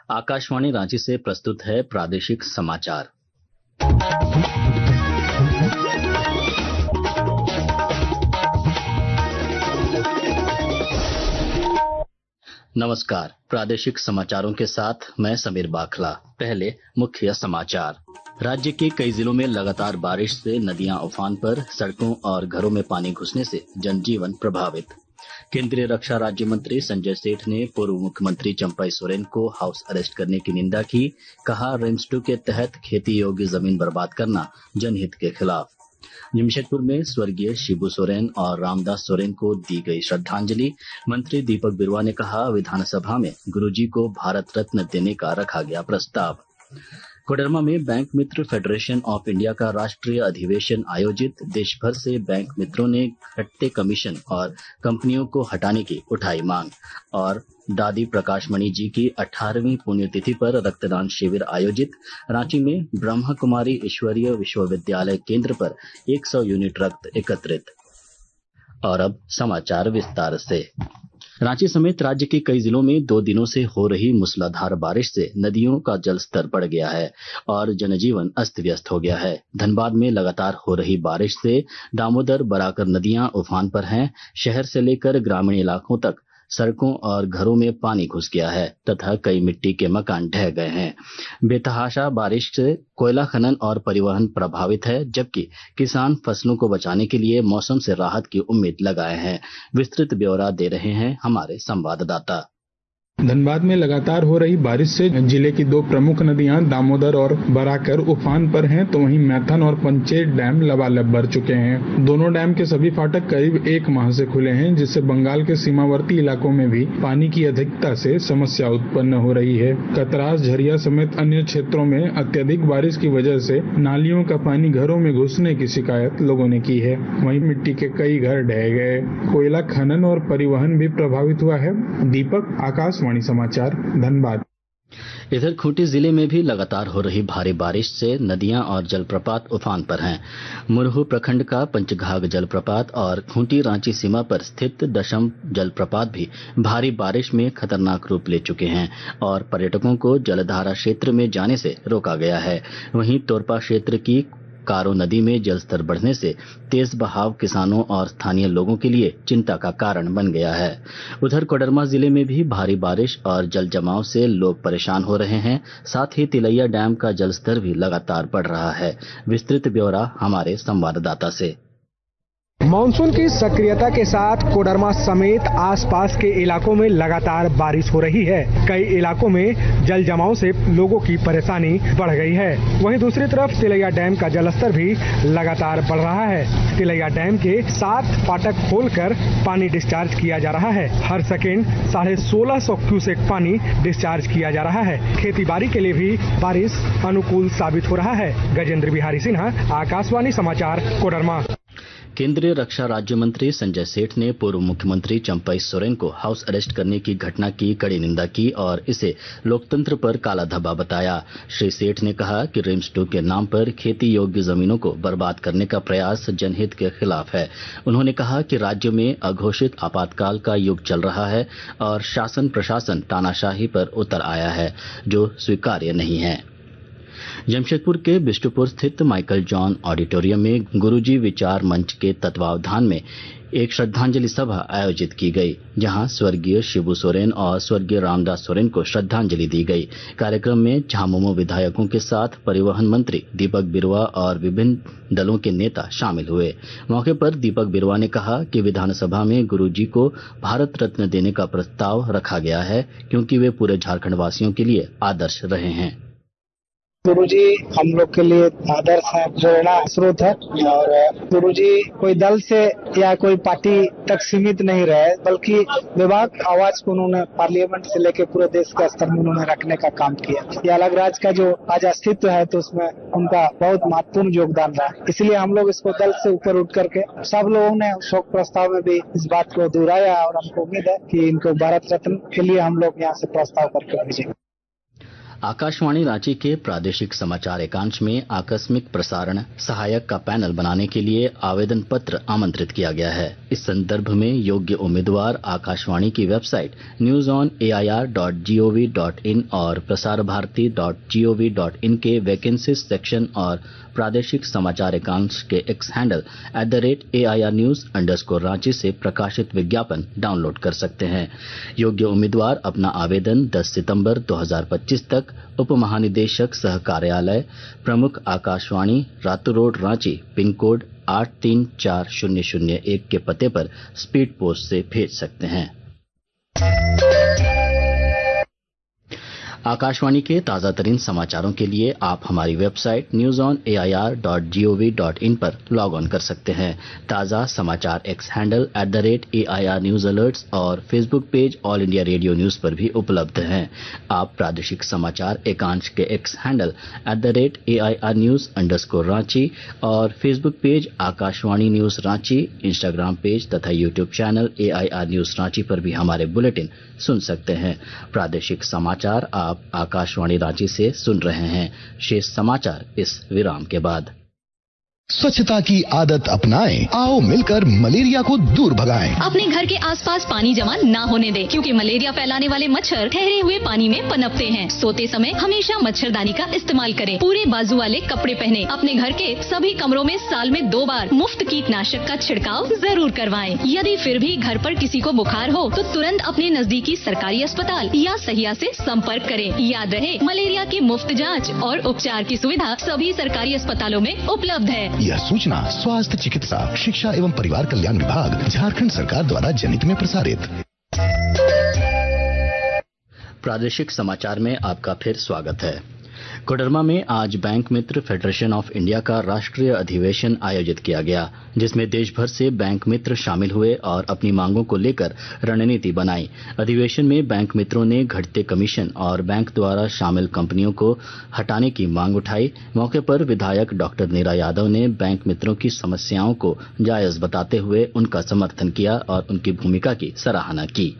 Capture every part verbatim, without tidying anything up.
आकाशवाणी रांची से प्रस्तुत है प्रादेशिक समाचार। नमस्कार, प्रादेशिक समाचारों के साथ मैं समीर बाखला। पहले मुख्य समाचार। राज्य के कई जिलों में लगातार बारिश से नदियां उफान पर, सड़कों और घरों में पानी घुसने से जनजीवन प्रभावित। केंद्रीय रक्षा राज्य मंत्री संजय सेठ ने पूर्व मुख्यमंत्री चंपई सोरेन को हाउस अरेस्ट करने की निंदा की। कहा, रिम्स टू के तहत खेती योग्य जमीन बर्बाद करना जनहित के खिलाफ। जमशेदपुर में स्वर्गीय शिबू सोरेन और रामदास सोरेन को दी गई श्रद्धांजलि। मंत्री दीपक बिरुआ ने कहा, विधानसभा में गुरुजी को भारत रत्न देने का रखा गया प्रस्ताव। कोडरमा में bank Mitra federation of India का राष्ट्रीय अधिवेशन आयोजित। देश भर से बैंक मित्रों ने घटते कमीशन और कंपनियों को हटाने की उठाई मांग। और दादी प्रकाशमणि जी की अठारहवीं पुण्यतिथि पर रक्तदान शिविर आयोजित। रांची में ब्रह्मा कुमारी ईश्वरीय विश्वविद्यालय केंद्र पर सौ यूनिट रक्त एकत्रित। और अब समाचार विस्तार से। रांची समेत राज्य के कई जिलों में दो दिनों से हो रही मूसलाधार बारिश से नदियों का जलस्तर बढ़ गया है और जनजीवन अस्त व्यस्त हो गया है। धनबाद में लगातार हो रही बारिश से दामोदर बराकर नदियां उफान पर हैं। शहर से लेकर ग्रामीण इलाकों तक सड़कों और घरों में पानी घुस गया है तथा कई मिट्टी के मकान ढह गए हैं। बेतहाशा बारिश से कोयला खनन और परिवहन प्रभावित है, जबकि किसान फसलों को बचाने के लिए मौसम से राहत की उम्मीद लगाए हैं। विस्तृत ब्यौरा दे रहे हैं हमारे संवाददाता। धनबाद में लगातार हो रही बारिश से जिले की दो प्रमुख नदियां दामोदर और बराकर उफान पर हैं, तो वहीं मैथन और पंचेत डैम लबालब भर चुके हैं। दोनों डैम के सभी फाटक करीब एक माह से खुले हैं, जिससे बंगाल के सीमावर्ती इलाकों में भी पानी की अधिकता से समस्या उत्पन्न हो रही है। कतरास, झरिया समेत अन्य क्षेत्रों में अत्यधिक बारिश की वजह से नालियों का पानी घरों में घुसने की शिकायत लोगों ने की है। वहीं मिट्टी के कई घर ढह गए। कोयला खनन और परिवहन भी प्रभावित हुआ है। दीपक, आकाशवाणी समाचार, धनबाद। इधर खूंटी जिले में भी लगातार हो रही भारी बारिश से नदियां और जलप्रपात उफान पर हैं। मुरहू प्रखंड का पंचघाघ जलप्रपात और खूंटी रांची सीमा पर स्थित दशम जलप्रपात भी भारी बारिश में खतरनाक रूप ले चुके हैं और पर्यटकों को जलधारा क्षेत्र में जाने से रोका गया है। वहीं तोरपा क्षेत्र की कारो नदी में जलस्तर बढ़ने से तेज बहाव किसानों और स्थानीय लोगों के लिए चिंता का कारण बन गया है। उधर कोडरमा जिले में भी भारी बारिश और जल जमाव से लोग परेशान हो रहे हैं। साथ ही तिलैया डैम का जलस्तर भी लगातार बढ़ रहा है। विस्तृत ब्यौरा हमारे संवाददाता से। मानसून की सक्रियता के साथ कोडरमा समेत आसपास के इलाकों में लगातार बारिश हो रही है। कई इलाकों में जल जमाव से लोगों की परेशानी बढ़ गई है। वहीं दूसरी तरफ तिलैया डैम का जलस्तर भी लगातार बढ़ रहा है। तिलैया डैम के सात फाटक खोलकर पानी डिस्चार्ज किया जा रहा है। हर सेकेंड साढ़े सोलह सौ क्यूसेक पानी डिस्चार्ज किया जा रहा है। खेती बाड़ी के लिए भी बारिश अनुकूल साबित हो रहा है। गजेंद्र बिहारी सिन्हा, आकाशवाणी समाचार, कोडरमा। केंद्रीय रक्षा राज्य मंत्री संजय सेठ ने पूर्व मुख्यमंत्री चंपई सोरेन को हाउस अरेस्ट करने की घटना की कड़ी निंदा की और इसे लोकतंत्र पर काला धब्बा बताया। श्री सेठ ने कहा कि रिम्स टू के नाम पर खेती योग्य जमीनों को बर्बाद करने का प्रयास जनहित के खिलाफ है। उन्होंने कहा कि राज्य में अघोषित आपातकाल का युग चल रहा है और शासन प्रशासन तानाशाही पर उतर आया है, जो स्वीकार्य नहीं है। जमशेदपुर के बिष्टुपुर स्थित माइकल जॉन ऑडिटोरियम में गुरुजी विचार मंच के तत्वावधान में एक श्रद्धांजलि सभा आयोजित की गई, जहां स्वर्गीय शिबू सोरेन और स्वर्गीय रामदास सोरेन को श्रद्धांजलि दी गई। कार्यक्रम में झामुमो विधायकों के साथ परिवहन मंत्री दीपक बिरुआ और विभिन्न दलों के नेता शामिल हुए। मौके पर दीपक बिरुआ ने कहा कि विधानसभा में गुरुजी को भारत रत्न देने का प्रस्ताव रखा गया है, क्योंकि वे पूरे झारखंड वासियों के लिए आदर्श रहे हैं। गुरुजी हम लोग के लिए आदर्श है, प्रेरणा स्रोत है। और गुरुजी कोई दल से या कोई पार्टी तक सीमित नहीं रहे, बल्कि विभाग आवाज को उन्होंने पार्लियामेंट से लेकर पूरे देश के स्तर में उन्होंने रखने का काम किया। ये अलग राज्य का जो आज अस्तित्व है, तो उसमें उनका बहुत महत्वपूर्ण योगदान रहा। इसलिए हम लोग इसको दल से ऊपर उठ करके सब लोगों ने शोक प्रस्ताव में भी इस बात को दोहराया और हमको उम्मीद है कि इनको भारत रत्न के लिए हम लोग यहाँ से प्रस्ताव करके भेजेंगे। आकाशवाणी रांची के प्रादेशिक समाचार एकांश में आकस्मिक प्रसारण सहायक का पैनल बनाने के लिए आवेदन पत्र आमंत्रित किया गया है। इस संदर्भ में योग्य उम्मीदवार आकाशवाणी की website news on A I R dot G O V dot in और Prasar Bharati dot G O V dot in के वैकेंसी सेक्शन और प्रादेशिक समाचार एकांश के X handle at the rate A I R news underscore Ranchi से प्रकाशित विज्ञापन डाउनलोड कर सकते हैं। योग्य उम्मीदवार अपना आवेदन दस सितंबर दो हज़ार पच्चीस तक उप महानिदेशक सह कार्यालय प्रमुख Akashvani Ratu road Ranchi pin code आठ तीन चार शून्य शून्य एक के पते पर स्पीड पोस्ट से भेज सकते हैं। आकाशवाणी के ताजा तरीन समाचारों के लिए आप हमारी website news on A I R dot G O V dot in पर लॉग ऑन कर सकते हैं। ताजा समाचार X handle at the rate A I R news alerts और Facebook page All India Radio news पर भी उपलब्ध हैं। आप प्रादेशिक समाचार एकांश के X handle at the rate A I R news underscore Ranchi और Facebook page Akashvani news Ranchi, Instagram page तथा YouTube channel A I R news Ranchi पर भी हमारे बुलेटिन सुन सकते हैं। प्रादेशिक समाचार आप आकाशवाणी रांची से सुन रहे हैं। शेष समाचार इस विराम के बाद। स्वच्छता की आदत अपनाएं। आओ मिलकर मलेरिया को दूर भगाएं। अपने घर के आसपास पानी जमा ना होने दें, क्योंकि मलेरिया फैलाने वाले मच्छर ठहरे हुए पानी में पनपते हैं। सोते समय हमेशा मच्छरदानी का इस्तेमाल करें। पूरे बाजू वाले कपड़े पहने। अपने घर के सभी कमरों में साल में दो बार मुफ्त कीटनाशक का छिड़काव जरूर करवाएं। यदि फिर भी घर पर किसी को बुखार हो तो तुरंत अपने नजदीकी सरकारी अस्पताल या सहिया से संपर्क करें। याद रहे, मलेरिया की मुफ्त जाँच और उपचार की सुविधा सभी सरकारी अस्पतालों में उपलब्ध है। यह सूचना स्वास्थ्य चिकित्सा शिक्षा एवं परिवार कल्याण विभाग झारखंड सरकार द्वारा जनहित में प्रसारित। प्रादेशिक समाचार में आपका फिर स्वागत है। कोडरमा में आज bank Mitra federation of India का राष्ट्रीय अधिवेशन आयोजित किया गया, जिसमें देश भर से बैंक मित्र शामिल हुए और अपनी मांगों को लेकर रणनीति बनाई। अधिवेशन में बैंक मित्रों ने घटते कमीशन और बैंक द्वारा शामिल कंपनियों को हटाने की मांग उठाई। मौके पर विधायक डॉक्टर नीरा यादव ने बैंक मित्रों की समस्याओं को जायज बताते हुए उनका समर्थन किया और उनकी भूमिका की सराहना की।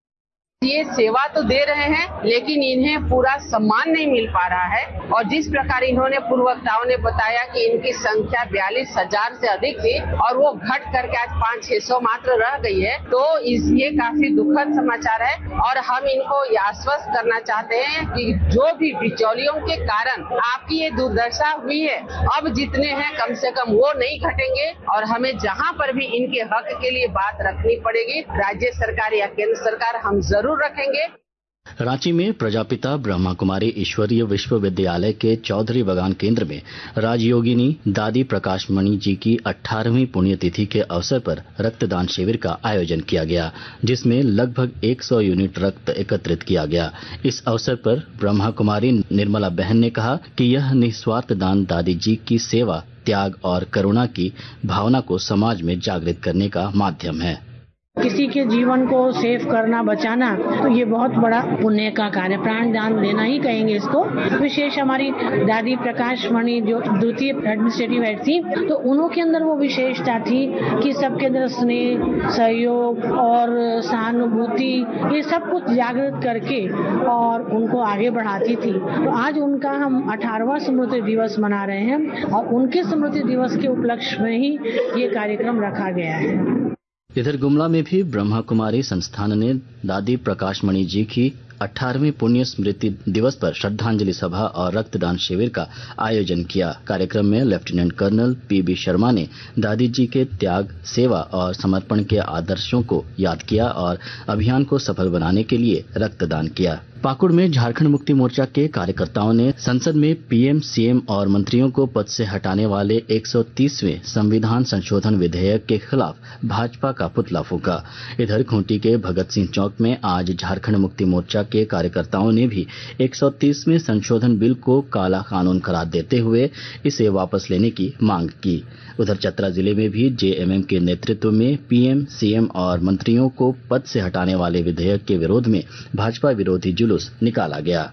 ये सेवा तो दे रहे हैं, लेकिन इन्हें पूरा सम्मान नहीं मिल पा रहा है। और जिस प्रकार इन्होंने पूर्व वक्ताओं ने बताया कि इनकी संख्या बयालीस हजार से अधिक थी और वो घट करके आज पाँच छह सौ मात्र रह गई है, तो इस ये काफी दुखद समाचार है। और हम इनको ये आश्वस्त करना चाहते हैं कि जो भी बिचौलियों के कारण आपकी ये दुर्दशा हुई है, अब जितने हैं कम से कम वो नहीं घटेंगे और हमें जहाँ पर भी इनके हक के लिए बात रखनी पड़ेगी, राज्य सरकार या केंद्र सरकार, हम जरूर रखेंगे। रांची में प्रजापिता ब्रह्मा कुमारी ईश्वरीय विश्वविद्यालय के चौधरी बगान केंद्र में राजयोगिनी दादी प्रकाशमणि जी की अठारहवीं पुण्यतिथि के अवसर पर रक्तदान शिविर का आयोजन किया गया, जिसमें लगभग सौ यूनिट रक्त एकत्रित किया गया। इस अवसर पर ब्रह्मा कुमारी निर्मला बहन ने कहा कि यह निस्वार्थ दान दादी जी की सेवा, त्याग और करुणा की भावना को समाज में जागृत करने का माध्यम है। किसी के जीवन को सेव करना, बचाना, तो ये बहुत बड़ा पुण्य का कार्य, प्राण दान देना ही कहेंगे इसको। विशेष हमारी दादी प्रकाशमणि जो द्वितीय एडमिनिस्ट्रेटिव हेड थी, तो उन्हों के अंदर वो विशेषता थी कि सबके अंदर स्नेह, सहयोग और सहानुभूति, ये सब कुछ जागृत करके और उनको आगे बढ़ाती थी। तो आज उनका हम अठारहवां स्मृति दिवस मना रहे हैं और उनके स्मृति दिवस के उपलक्ष्य में ही ये कार्यक्रम रखा गया है। इधर गुमला में भी ब्रह्मा कुमारी संस्थान ने दादी प्रकाशमणि जी की अठारहवीं पुण्य स्मृति दिवस पर श्रद्धांजलि सभा और रक्तदान शिविर का आयोजन किया। कार्यक्रम में lieutenant colonel P B Sharma ने दादी जी के त्याग, सेवा और समर्पण के आदर्शों को याद किया और अभियान को सफल बनाने के लिए रक्तदान किया। पाकुड़ में झारखंड मुक्ति मोर्चा के कार्यकर्ताओं ने संसद में पीएम, सीएम और मंत्रियों को पद से हटाने वाले एक सौ तीसवें संविधान संशोधन विधेयक के खिलाफ भाजपा का पुतला फूंका। इधर खूंटी के भगत सिंह चौक में आज झारखंड मुक्ति मोर्चा के कार्यकर्ताओं ने भी एक सौ तीसवें संशोधन बिल को काला कानून करार देते हुए इसे वापस लेने की मांग की। उधर चतरा जिले में भी जेएमएम के नेतृत्व में पीएम, सीएम और मंत्रियों को पद से हटाने वाले विधेयक के विरोध में भाजपा विरोधी जुलूस निकाला गया।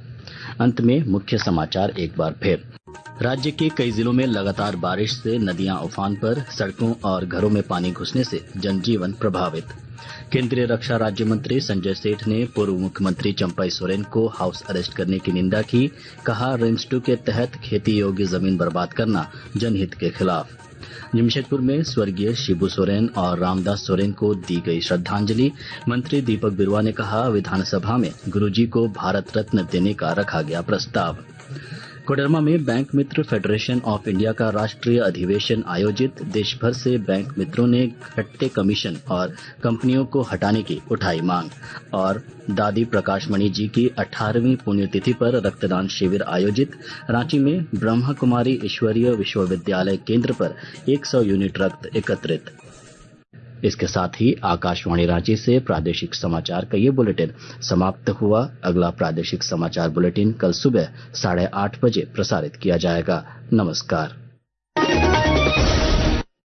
अंत में मुख्य समाचार एक बार फिर। राज्य के कई जिलों में लगातार बारिश से नदियां उफान पर, सड़कों और घरों में पानी घुसने से जनजीवन प्रभावित। केंद्रीय रक्षा राज्य मंत्री संजय सेठ ने पूर्व मुख्यमंत्री चंपई सोरेन को हाउस अरेस्ट करने की निंदा की। कहा, रिम्स टू के तहत खेती योग्य जमीन बर्बाद करना जनहित के खिलाफ। जमशेदपुर में स्वर्गीय शिबू सोरेन और रामदास सोरेन को दी गई श्रद्धांजलि। मंत्री दीपक बिरुआ ने कहा, विधानसभा में गुरुजी को भारत रत्न देने का रखा गया प्रस्ताव। कोडरमा में bank Mitra federation of India का राष्ट्रीय अधिवेशन आयोजित। देश भर से बैंक मित्रों ने घटते कमीशन और कंपनियों को हटाने की उठाई मांग। और दादी प्रकाशमणि जी की अठारहवीं पुण्यतिथि पर रक्तदान शिविर आयोजित। रांची में ब्रह्मा कुमारी ईश्वरीय विश्वविद्यालय केंद्र पर सौ यूनिट रक्त एकत्रित। इसके साथ ही आकाशवाणी रांची से प्रादेशिक समाचार का ये बुलेटिन समाप्त हुआ। अगला प्रादेशिक समाचार बुलेटिन कल सुबह साढ़े आठ बजे प्रसारित किया जाएगा। नमस्कार।